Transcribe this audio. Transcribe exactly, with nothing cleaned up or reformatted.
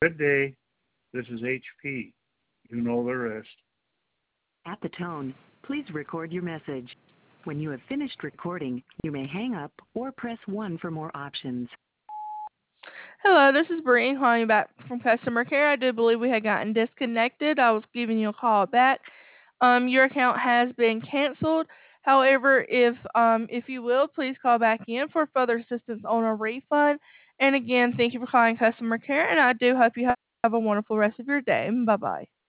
Good day. This is H P. You know the rest. At the tone, please record your message. When you have finished recording, you may hang up or press one for more options. Hello, this is Brittany calling you back from customer care. I do believe we had gotten disconnected. I was giving you a call back. Um, your account has been canceled. However, if um, if you will, please call back in for further assistance on a refund. And again, thank you for calling customer care, and I do hope you have a wonderful rest of your day. Bye bye.